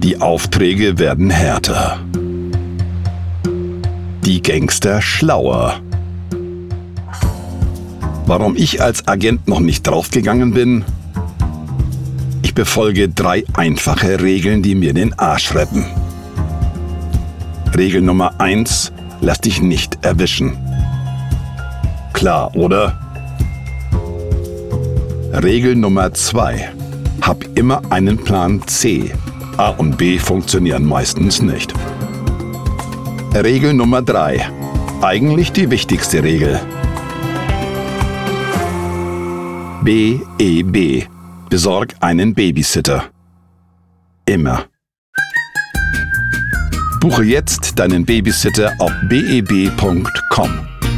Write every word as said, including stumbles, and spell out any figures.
Die Aufträge werden härter. Die Gangster schlauer. Warum ich als Agent noch nicht draufgegangen bin? Ich befolge drei einfache Regeln, die mir den Arsch retten. Regel Nummer eins: Lass dich nicht erwischen. Klar, oder? Regel Nummer zwei: Hab immer einen Plan C. A und B funktionieren meistens nicht. Regel Nummer drei: Eigentlich die wichtigste Regel. B E B. Besorg einen Babysitter. Immer. Buche jetzt deinen Babysitter auf beb punkt com.